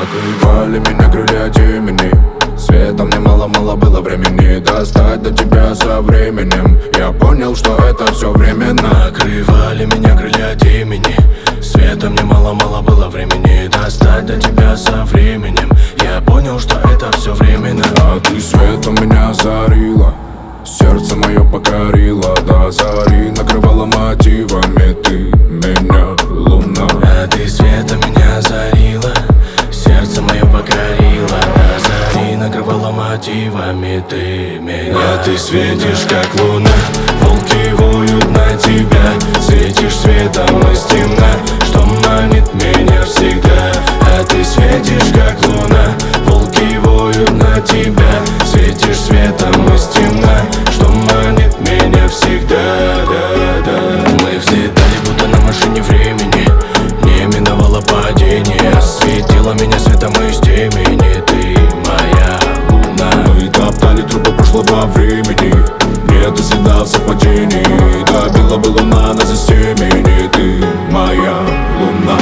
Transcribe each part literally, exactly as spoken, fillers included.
Накрывали меня крылья от имени. Света мне мало-мало было времени достать до тебя со временем. Я понял, что это все временно. Накрывали меня крылья от имени. Света мне мало-мало было времени достать до тебя со временем. Я понял, что это все временно. А ты светом меня озарила, сердце мое покорило до зари, накрывала мотивами ты меня, луна. А ты светом меня озарила, сердце мое покорило до зари, накрывала мотивами ты меня. Ты светишь, как луна, волки воют на тебя. Светишь светом из темна, что манит меня всегда. А ты светишь, как луна, волки воют на тебя. Светишь светом из темна, что манит меня всегда, да, да. Мы взлетали, будто на машине времени. Не миновало падение, осветила меня светом из темени. Ты моя луна. Мы топтали трупы прошлого времени, нету следа в совпадении. Добила бы луна нас из темени. Ты моя луна.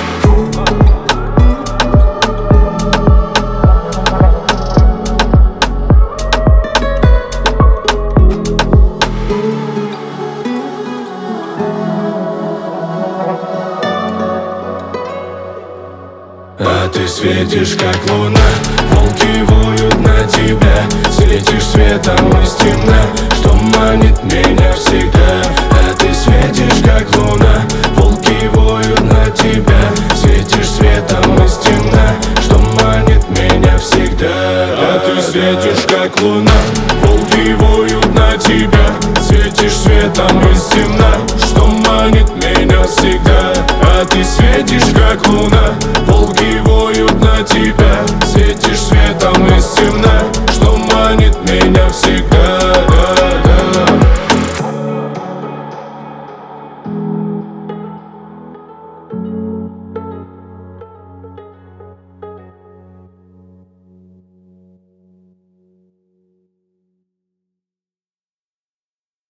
А ты светишь, как луна, волки воют на тебя. Светишь светом из темна, что манит меня всегда. А ты светишь, как луна, волки воют на тебя. Светишь светом из темна, что манит меня всегда. А ты светишь, как луна, волки воют на тебя. Светишь светом из темна, что манит меня всегда. А ты светишь, как луна, волки воют на тебя.